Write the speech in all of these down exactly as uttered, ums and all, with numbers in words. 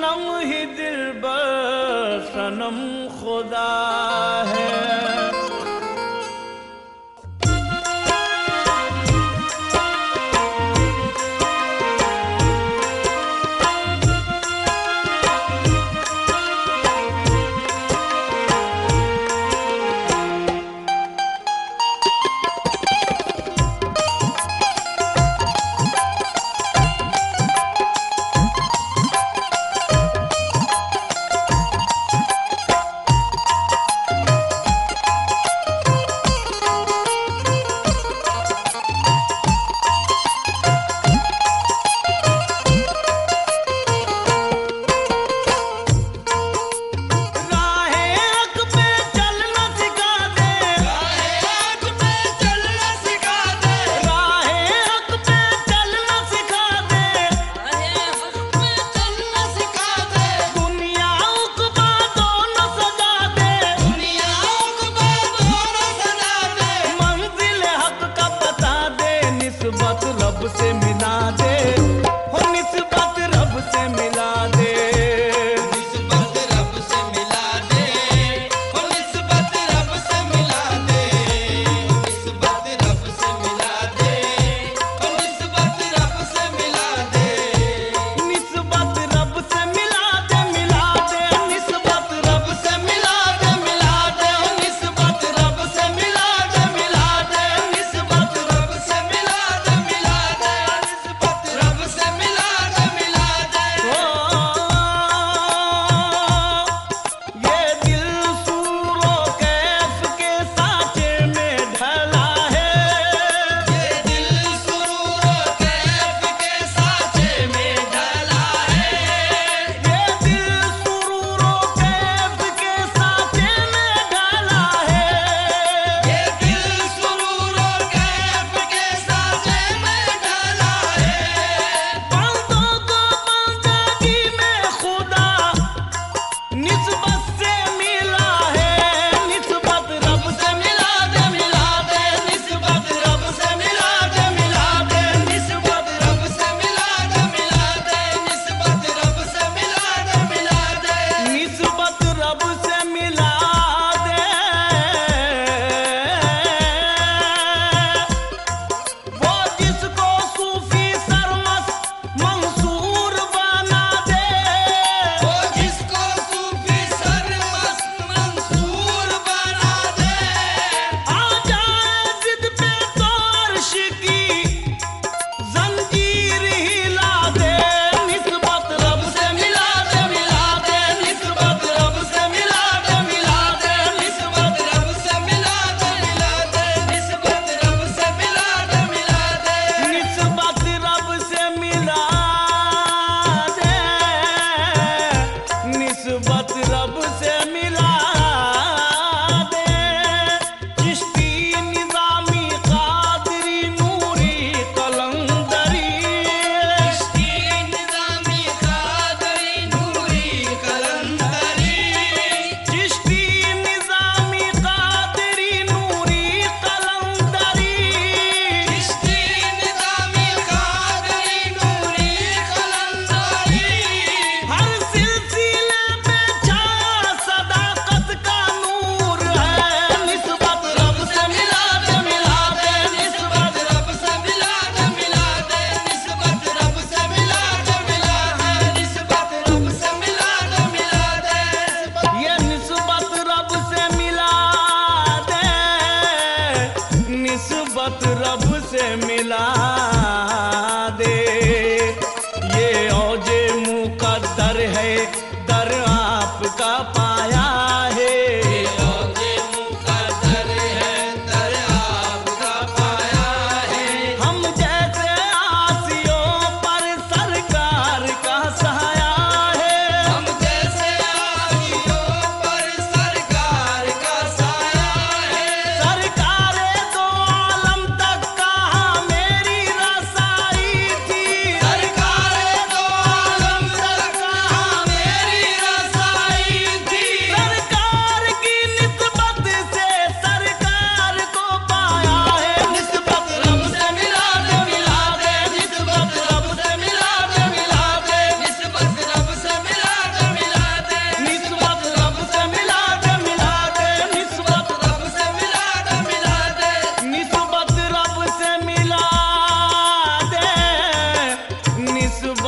सनम ही दिलबर सनम खुदा है।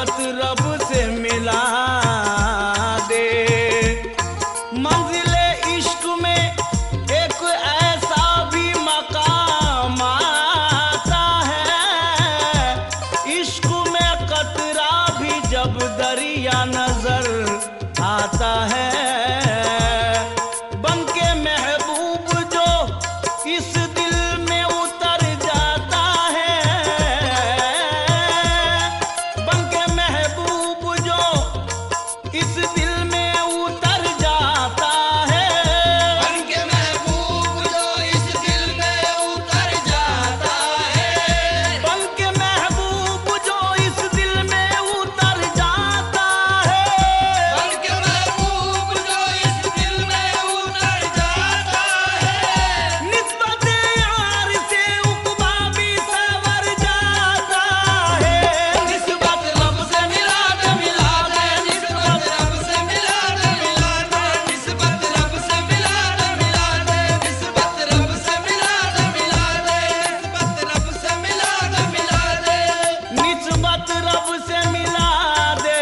निस्बत रब से मिला दे। मंजिले इश्क में एक ऐसा भी मकाम आता है, इश्क में कतरा भी जब दरिया नजर आता है। बनके महबूब जो इस दिल में उतर जाता है, बनके महबूब जो इस दिल में उतर जाता है, बनके महबूब जो इस दिल में उतर जाता है, बनके महबूब जो इस दिल में उतर जाता है, बनके महबूब जो इस दिल में उतर जाता है। निस्बत यार से उक़बा भी संवर जाता है। निस्बत रब से मिला दे मिला दे, निस्बत रब से मिला दे मिला दे, निस्बत रब से मिला दे मिला दे, निस्बत रब से मिला दे मिला दे, निस्बत रब से मिला दे मिला दे। निस्बत रब से मिला दे।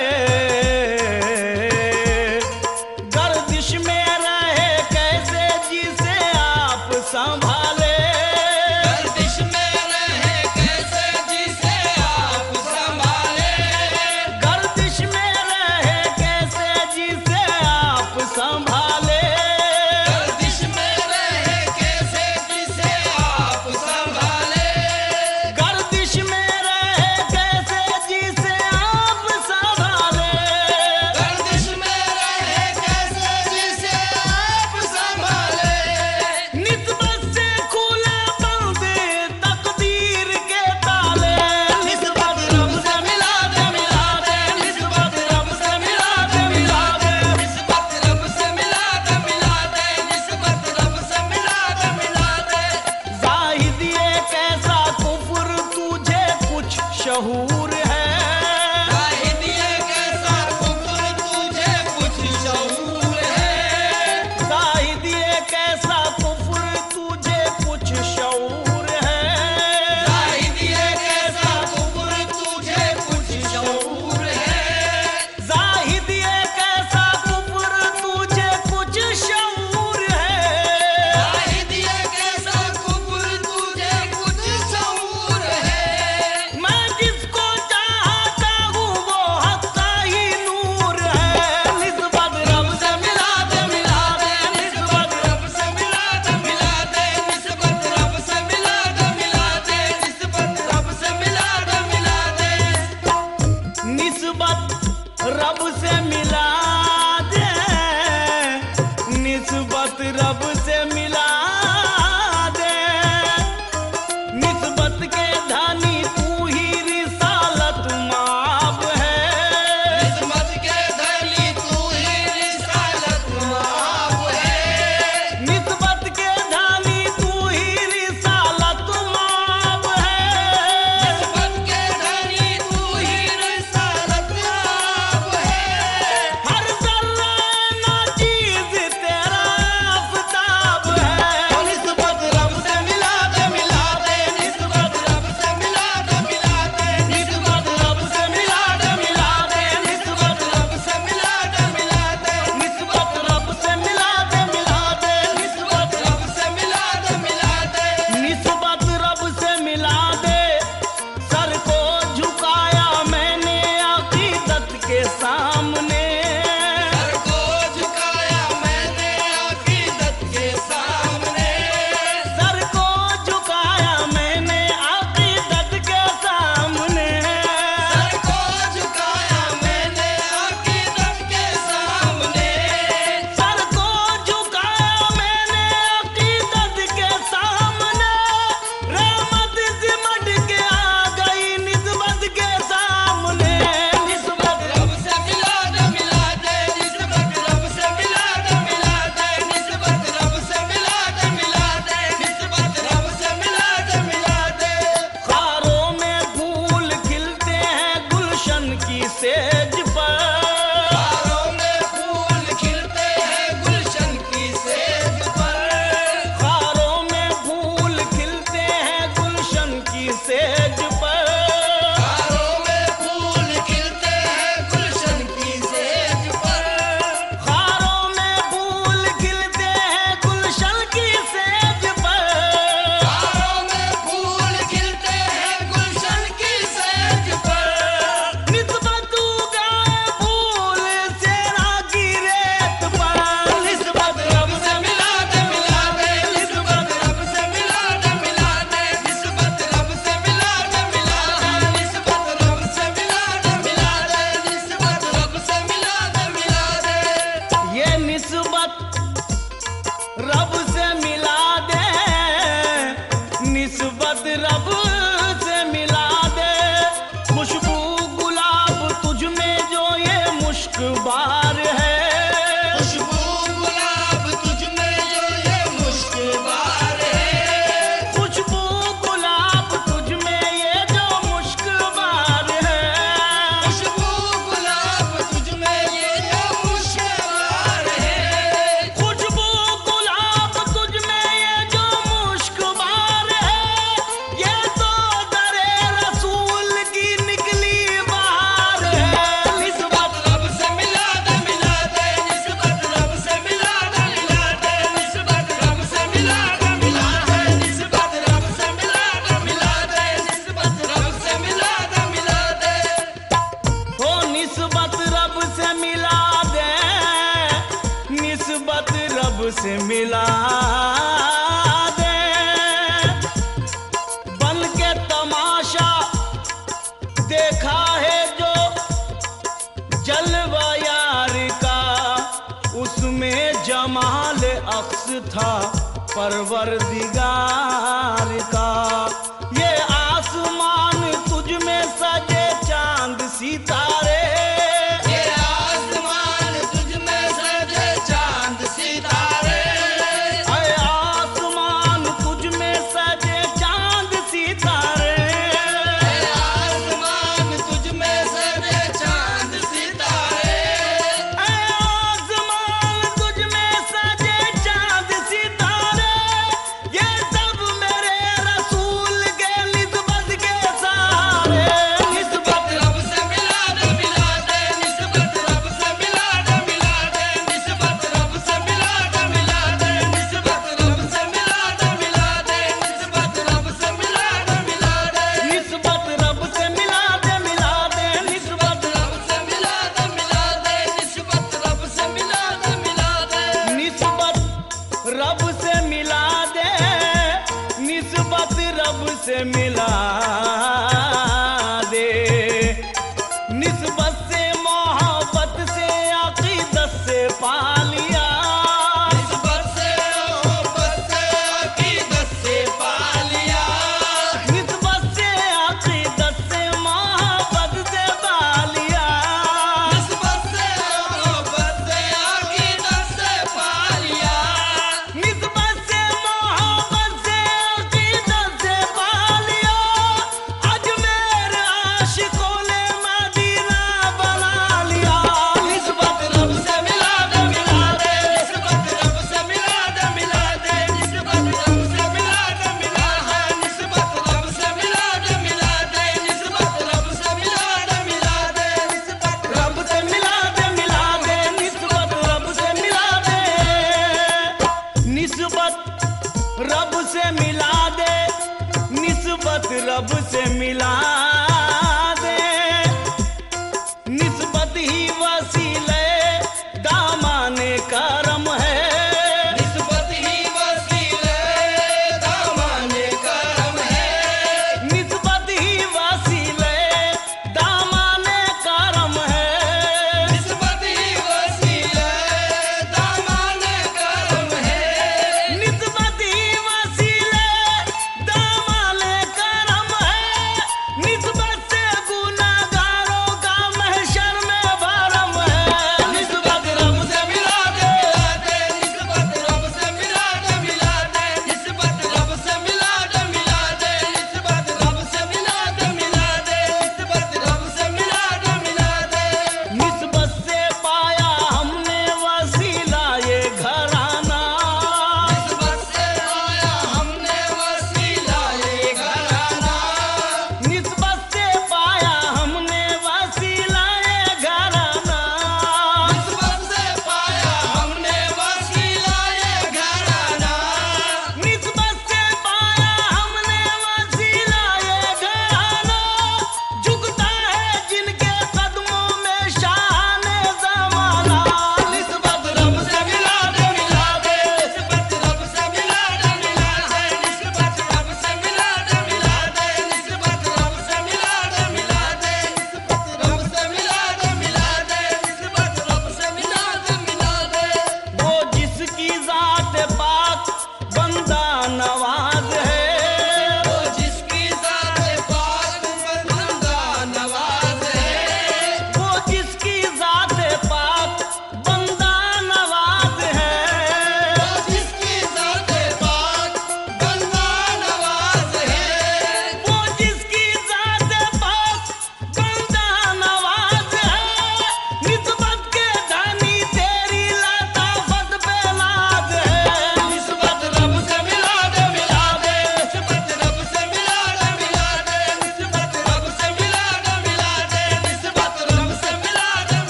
गर्दिश में रहे कैसे जिसे आप संभाले, गर्दिश में रहे कैसे जिसे आप संभाले, गर्दिश में रहे कैसे जिसे आप संभाले, गर्दिश में रहे कैसे जिसे आप संभाले, गर्दिश में रहे कैसे जिसे आप संभाले। गर्दिश में रहे कैसे जिसे आप संभाले। निस्बत से खुले बंद तकदीर के ताले, निस्बत रब से मिला दे मिला दे, निस्बत रब से मिला दे मिला दे। निस्बत रब से मिला दे मिला दे, निस्बत रब से मिला दे मिला दे। जाहिद ये कैसा कुफ्र तुझे कुछ शहूर है, जाहिद ये कैसा कुफ्र तुझे कुछ शऊर है, जाहिद ये कैसा कुफ्र तुझे कुछ शऊर है, जाहिद ये कैसा कुफ्र तुझे कुछ शऊर है, जाहिद ये कैसा कुफ्र तुझे कुछ शऊर है। जाहिद ये कैसा कुफ्र तुझे कुछ शऊर है। मैं जिसको चाहता हूँ वो हक का ही नूर है। निस्बत रब से मिला दे मिला दे, निस्बत रब से मिला दे मिला दे, निस्बत रब से मिला दे मिला दे, निस्बत रब से मिला दे मिला दे। निस्बत रब से मिला दे, निस्बत रब से मिला दे। निस्बत के धानी तू ही रिसालत माब है, निस्बत के धनी तू ही रिसालत माब है, निस्बत के धानी तू ही रिसालत माब है। निस्बत के धनी तू ही रिसालत माब है। हर जर्रा नाचीज तेरा आफताब है। निस्बत रब से मिला दे मिला दे, निस्बत रब से मिला दे मिला दे, निस्बत रब से मिला दे मिला दे, निस्बत रब से मिला दे मिला दे, निस्बत रब से मिला दे मिला दे, निस्बत रब से मिला दे मिला दे। निस्बत रब से मिला दे। सर को झुकाया मैंने अकीदत के सामने, सर को झुकाया मैंने अकीदत के सामने, सर को झुकाया मैंने अकीदत के सामने। सर को झुकाया मैंने अकीदत के सामने, सर को झुकाया मैंने अकीदत के सामने। रहमत सिमट के आ गई निस्बत के सामने। निस्बत रब से मिला दे मिला दे, निस्बत रब से मिला दे मिला दे, निस्बत रब से मिला दे मिला दे, निस्बत रब से मिला दे मिला दे। खारों में फूल खिलते हैं गुलशन की सेज पर, तारों में फूल खिलते हैं गुलशन की सेज पर, खारों में फूल खिलते हैं गुलशन की सेज पर। तारों में फूल खिलते से मिला दे। बन के तमाशा देखा है जो जलवा यार का, उसमें जमाल अक्स था परवरदिगार का। ये आसमान तुझ में सजे चांद सितारे, ये आसमान तुझ में सजे चांद सितारे, अरे आसमान तुझ में सजे चांद सितारे, ये आसमान तुझ में सजे चांद सितारे, अरे आसमान तुझ में सजे चांद सितारे। ये सब मेरे रसूल के निस्बत के सारे, निस्बत रब से मिला दे मिला दे, निस्बत रब से मिला दे मिला दे, निस्बत रब से मिला दे मिला दे, निस्बत रब से मिला दे मिला दे, निस्बत रब से मिला दे मिला दे, निस्बत रब से मिला दे मिला दे, निस्बत रब से मिला दे मिला दे, निस्बत रब से मिला दे मिला दे, निस्बत रब से मिला दे, निस्बत रब से मिला दे। निस्बत से मोहब्बत से अकीदत से पा लिया, निस्बत से मोहब्बत से अकीदत से पा लिया, निस्बत से अकीदत से मोहब्बत से पा लिया, निस्बत से मोहब्बत से अकीदत से पा लिया, निस्बत से मोहब्बत से अकीदत से पा लिया। अजमेर आशिकों ने मदीना बना लिया। निस्बत रब से मिला दे मिला दे, निस्बत रब से मिला दे मिला दे, निस्बत रब से मिला दे मिला है, निस्बत रब से मिला दे मिला दे, निस्बत रब से मिला दे मिला दे, निस्बत रब से मिला दे मिला दे, निस्बत रब से मिला दे, निस्बत रब से मिला दे, निस्बत रब से मिला